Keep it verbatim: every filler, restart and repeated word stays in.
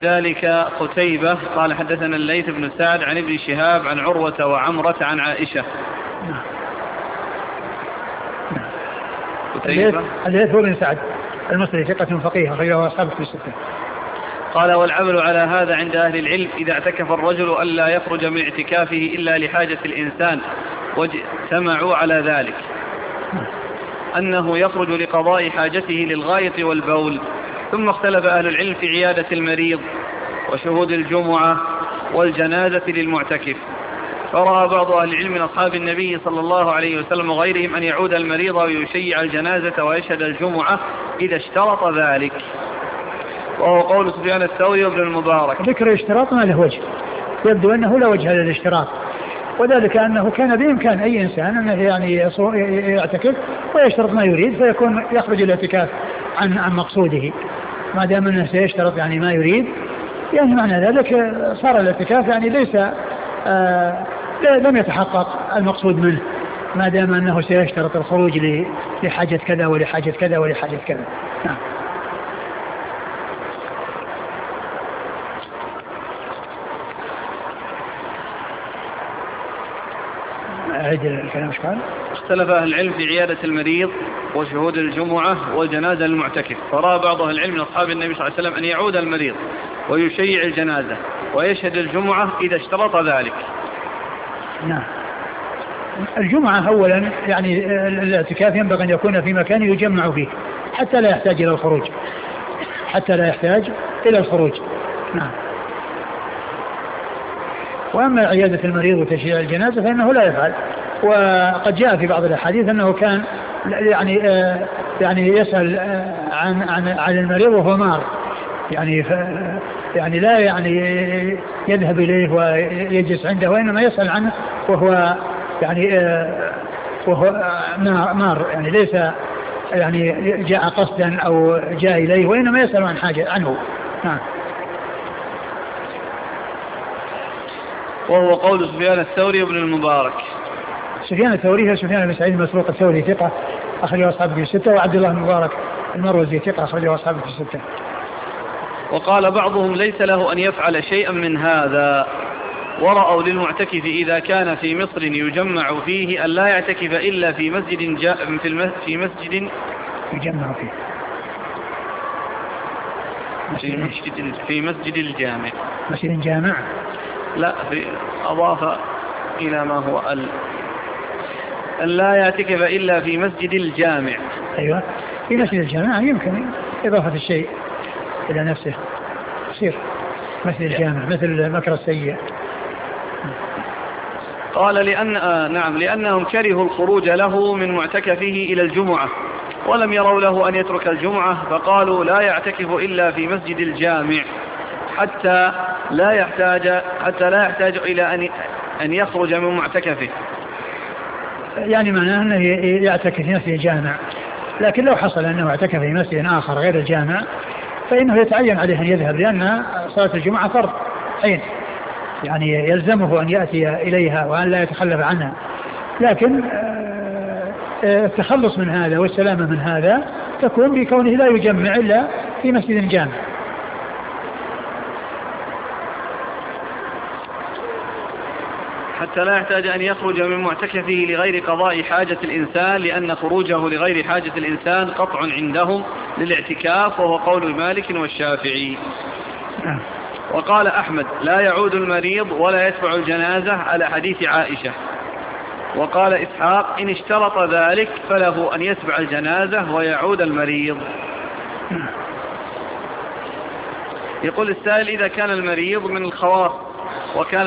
ذلك قتيبة قال حدثنا الليث بن سعد عن ابن شهاب عن عروة وعمرة عن عائشة. قتيبة الليث بن سعد المصري ثقة فقيه غيره أصحابه في الستة. قال والعمل على هذا عند أهل العلم إذا اعتكف الرجل ألا يخرج من اعتكافه إلا لحاجة الإنسان واجتمعوا على ذلك أنه يخرج لقضاء حاجته للغائط والبول. ثم اختلف أهل العلم في عيادة المريض وشهود الجمعة والجنازة للمعتكف، فرأى بعض أهل العلم من أصحاب النبي صلى الله عليه وسلم وغيرهم أن يعود المريض ويشيع الجنازة ويشهد الجمعة إذا اشترط ذلك، وهو قول سفيان الثوري وابن المبارك. ذكر الاشتراط ما له وجه، يبدو أنه لا وجه للاشتراط، وذلك أنه كان بإمكان أي إنسان أنه يعني يعتكف ويشترط ما يريد فيكون يخرج الاعتكاف عن عن مقصوده، ما دام أنه سيشترط يعني ما يريد، يعني معنى ذلك صار الاعتكاف يعني ليس آه لم يتحقق المقصود منه، ما دام أنه سيشترط الخروج لحاجة كذا ولحاجة كذا ولحاجة كذا. نعم. أعيد الكلام إيش قال؟ اختلف أهل العلم في عيادة المريض وشهود الجمعة والجنازة للمعتكف، فرأى بعض أهل العلم من أصحاب النبي صلى الله عليه وسلم أن يعود المريض ويشيع الجنازة ويشهد الجمعة إذا اشترط ذلك. نعم. الجمعة أولا يعني الاعتكاف ينبغي أن يكون في مكان يجمع فيه حتى لا يحتاج إلى الخروج حتى لا يحتاج إلى الخروج. نعم. وأما عيادة المريض وتشييع الجنازة فإنه لا يفعل، وقد جاء في بعض الأحاديث أنه كان يعني آه يعني يسأل آه عن عن عن المريض وهو مار، يعني يعني لا يعني يذهب إليه ويجلس عنده، وإنما يسأل عنه وهو يعني آه وهو مار، يعني ليس يعني جاء قصدا أو جاء إليه، وإنما يسأل عن حاجة عنه. نعم. وهو قول سفيان الثوري وابن المبارك. سفيان الثوري هو سفيان بن سعيد المسروق الثوري ثقة أخرجه أصحابه في الستة، وعبد الله المبارك المروزي ثقة أخرجه أصحابه في الستة. وقال بعضهم ليس له أن يفعل شيئا من هذا، ورأوا للمعتكف إذا كان في مصر يجمع فيه أن لا يعتكف إلا في مسجد جاء في مسجد يجمع فيه في مسجد في مسجد الجامع مسجد جامع لا في أضاف إلى ما هو ال أن لا يعتكف إلا في مسجد الجامع. أيوة في مسجد الجامع يمكن إضافة الشيء إلى نفسه يصير مسجد الجامع مثل مكر السيء. قال لأن آه نعم لأنهم كرهوا الخروج له من معتكفه إلى الجمعة ولم يروا له أن يترك الجمعة، فقالوا لا يعتكف إلا في مسجد الجامع حتى لا يحتاج حتى لا يحتاج إلى أن أن يخرج من معتكفه. يعني معناه أنه يعتكف في مسجد الجامع، لكن لو حصل أنه اعتكف في مسجد آخر غير الجامع فإنه يتعين عليه أن يذهب، لأن صلاة الجمعة فرض عين، يعني يلزمه أن يأتي إليها وأن لا يتخلف عنها، لكن التخلص من هذا والسلامة من هذا تكون بكونه لا يجمع إلا في مسجد الجامع. حتى لا يحتاج أن يخرج من معتكفه لغير قضاء حاجة الإنسان، لأن خروجه لغير حاجة الإنسان قطع عندهم للاعتكاف، وهو قول مالك والشافعي. وقال أحمد لا يعود المريض ولا يتبع الجنازة على حديث عائشة. وقال إسحاق إن اشترط ذلك فله أن يتبع الجنازة ويعود المريض. يقول السائل إذا كان المريض من الخواص وكان